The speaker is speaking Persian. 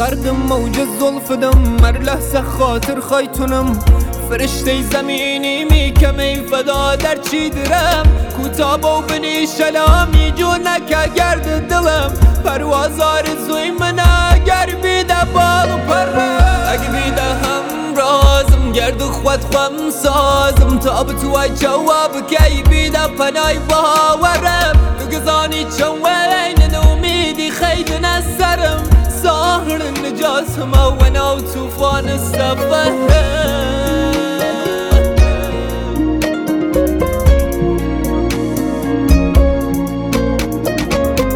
غرق موج الزلف دم هر لحظه خاطر خایتونم فرشته زمینی میکمی فدا در چی درم کوتاب و بنی شلامی جونک گرد دلم پرواز آرزوی من اگر بیده بال و پرم اگه بیده همرازم گرد خود خم سازم تا به توی جواب کی بیده پنای باورم تو گزانی چوین امیدی خیلی نسرم ساهر نجاس ما و نو توفان سفرم